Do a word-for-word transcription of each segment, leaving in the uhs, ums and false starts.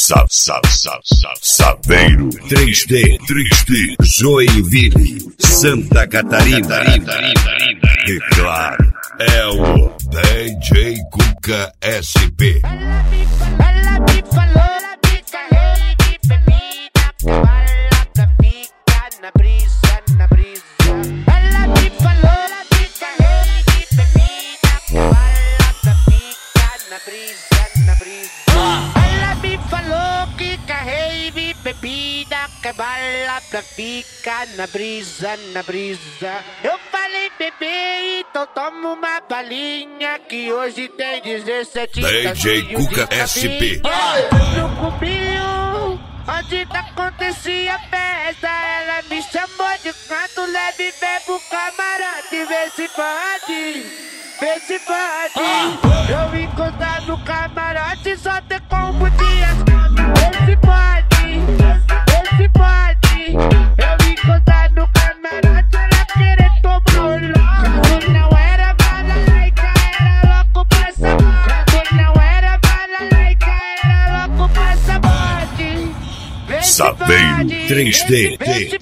Sa, sa, sa, sa, Saveiro três D, três D, Joinville, Santa Catarina. E claro, é o D J Cuca S P. Ela me falou, ela me calou, me bebida, cavalo pra ficar na brisa, na brisa. Ela me falou, ela me calou, me bebida, cavalo pra ficar na brisa, na brisa. Ela me falou que carrei de bebida, cavalo pra ficar na brisa, na brisa. Eu falei, bebê, então toma uma balinha que hoje tem dezessete D J Cuca S P. No cubinho, onde acontecia a festa, ela me chamou de canto leve, bebo camarote, vê se pode, vê se pode. Eu encostar no camarote, só ter como dias, vê se pode, vê se pode. Eu encostar no camarote, ela querer tomar logo. Não era balalaica, era louco pra sabor. Não era balalaica, era louco pra sabor. Saveiro três D,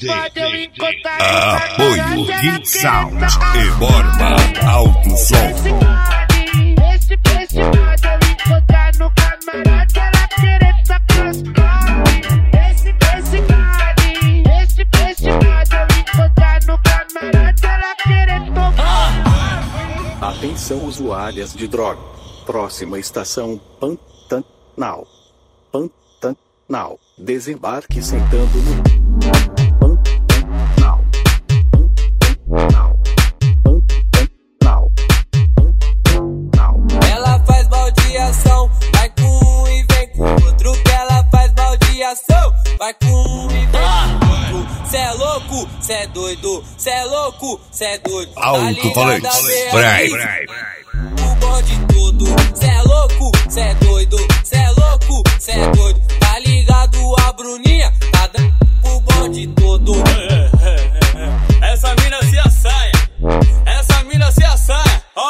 apoio King Sound e Borba Alto Som. Esse peixe pode eu encontrar no camarote, ela querer sacar os pés. Esse peixe pode, esse peixe pode eu encontrar no camarote, ela querer tomar. Atenção usuárias de droga. Próxima estação, Pantanal. Pantanal. Desembarque sentando no Pantanal. Pantanal. Pantanal. Pantanal. Ela faz baldeação, vai com um e vem com outro. Que ela faz baldeação, vai com um e vem com outro. Cê é louco, cê é doido, cê é louco, cê é doido. Alto falante, Brai, Brai. O bonde todo, cê é louco, cê é doido, cê é louco, cê é doido. Tá ligado a Bruninha, tá dando o bonde todo. Essa mina se assaia, essa mina se assaia, ó.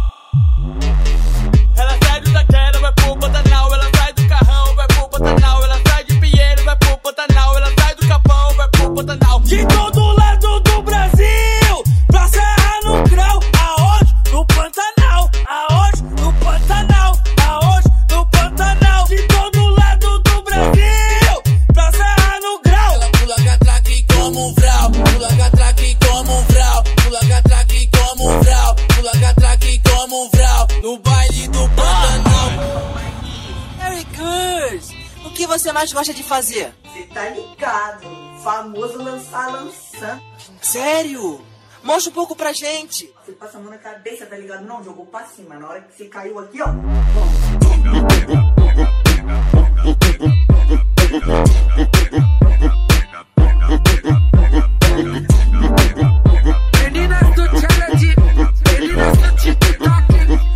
Ela sai do Taquera, vai pro Pantanal. Ela sai do Carrão, vai pro Pantanal. Ela sai de Pinheiro, vai pro Pantanal. Ela sai do Capão, vai pro Pantanal. De todo lado do Brasil, pra Serra no Grau. Aonde? No Pantanal. Aonde? No Pantanal. Aonde? No Pantanal. De todo lado do Brasil, pra Serra no Grau. Ela pula catraque como um vral, pula catraque como um vral, pula catraque como um vral, pula catraque como um vral. No baile do Pantanal. Very good. O que você mais gosta de fazer? Você tá ligado, famoso lançar lançando. Sério? Mostra um pouco pra gente. Você passa a mão na cabeça, tá ligado? Não, jogou pra cima. Na hora que você caiu aqui, ó. Meninas do challenge, meninas do TikTok,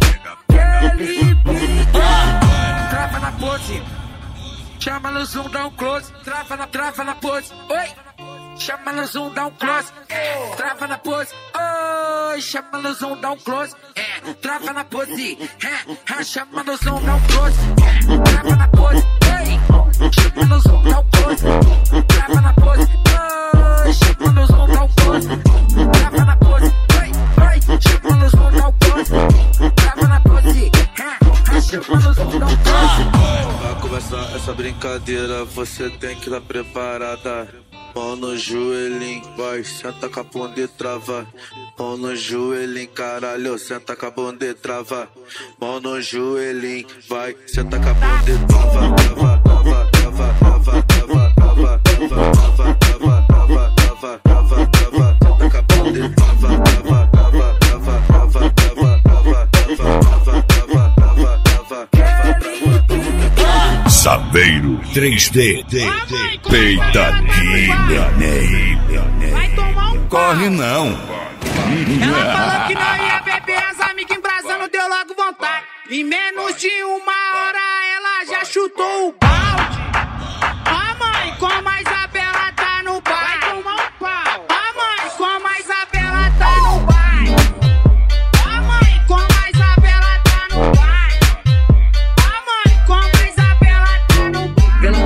trava na pose, chama no zoom, dá um close, trava na, trava na pose, oi, chama no zoom, dá um close, trava na pose, oi, chama no zoom, dá um close, trava na pose, chama no zoom, dá um close, trava na pose, oi, chama no zoom, dá um close, trava na pose, oi, chama no zoom, dá um close, trava na pose, oi, oi, chama no zoom, dá um close, trava na pose, chama no zoom, dá um close. Pra começar essa brincadeira, você tem que estar preparada. Mão no joelhinho, vai, senta com a bunda e trava. Mão no joelhinho, caralho, senta com a bunda e trava. Mão no joelhinho, vai, senta com a bunda e trava. Trava, trava, trava, trava, trava, trava, trava, trava, trava, trava, trava, trava, senta com a bunda e trava. Trava, trava, trava, trava, trava, trava, trava, trava, trava, trava, trava. Saveiro três D, peitadinha, Vai tomar um corre não. Ela falou que não ia beber, as amigas embrasando, deu logo vontade. Em menos de uma hora ela já chutou o balde. Ó mãe, como a Isabela tá no bar. Vai tomar um pau. Ó mãe, como a Isabela tá no bar. Ó mãe, como a Isabela tá no bar. Ó mãe, como a Isabela tá no bar.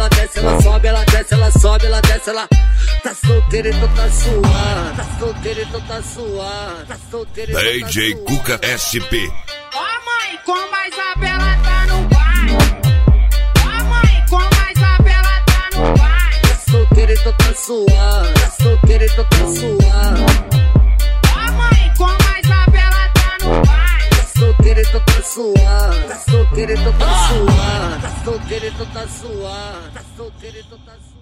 ela desce, ela sobe, ela desce, ela sobe, ela desce, ela tá solteira, então tá suave, tá solteira, então tá suave, tá solteira, então tá D J Cuca S P. Ó mãe, como a Isabela tá no baile. Ó mãe, como a Isabela tá no baile. Tá solteira, então tá suave, tá solteira, então tá suave. Ó mãe, como a Isabela tá no baile. Tá solteira, então tá suave, tá solteira, então tá suave, tá solteira, então tá suave, tá solteira, então tá suave.